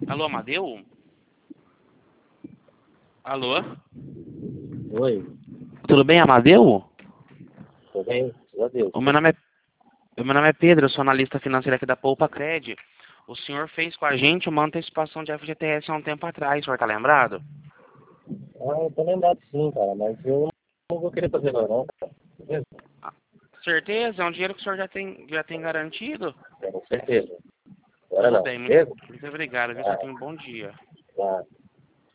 Alô, Amadeu? Alô? Oi, Tudo bem, Amadeu? tudo bem? Graças a Deus. O meu nome é Pedro, eu sou analista financeiro aqui da Poupa Cred. O senhor fez com a gente uma antecipação de FGTS há um tempo atrás, o senhor tá lembrado? Ah, eu tô lembrado sim, cara, mas eu não vou querer fazer agora não, cara. Beleza? Certeza? É um dinheiro que o senhor já tem garantido? Com certeza. Agora Tudo não, bem, muito, beleza? muito obrigado, viu? O senhor Ah, tenha um bom dia. tá.